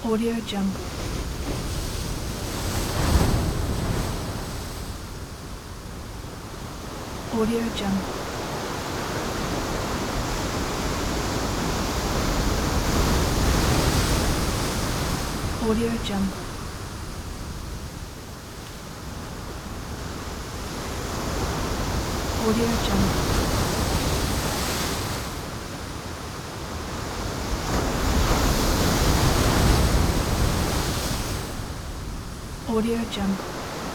Audio Jungle. Audio Jungle. Audio Jungle. Audio Jungle. Audio Jungle.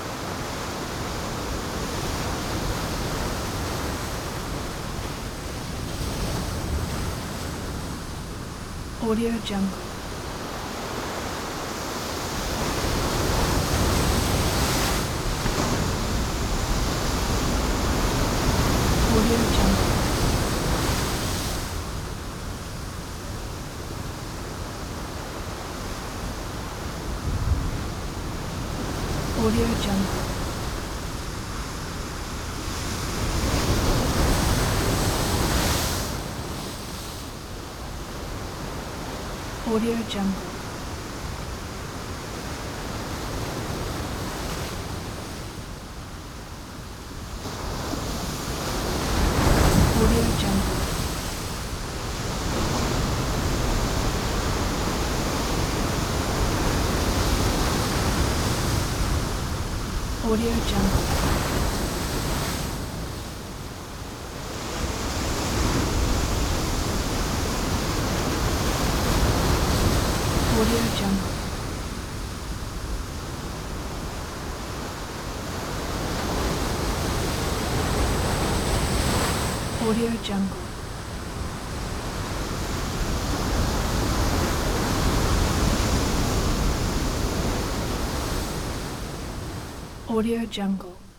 Audio Jungle. Audio Jungle. Audio Jungle. Audio Jungle. Audio Jungle. Audio Jungle. Audio Jungle. Audio Jungle. Audio Jungle.